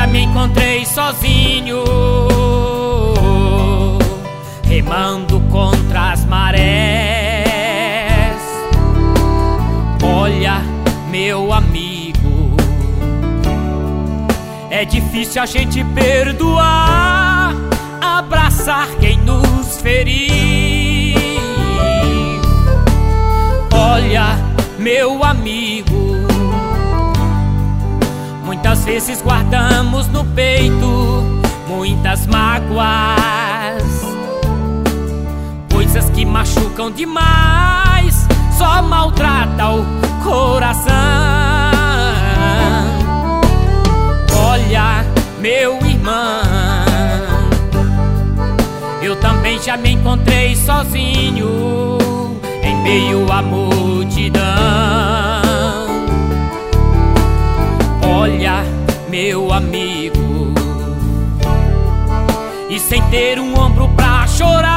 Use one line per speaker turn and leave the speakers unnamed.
me encontrei sozinho, remando contra as marés. Olha, meu amigo, é difícil a gente perdoar, abraçar quem nos feriu. Olha, meu amigo, muitas vezes guardamos no peito muitas mágoas, coisas que machucam demais, só maltrata o coração. Olha, meu irmão, eu também já me encontrei sozinho em meio à multidão. Olha, meu amigo, e sem ter um ombro pra chorar,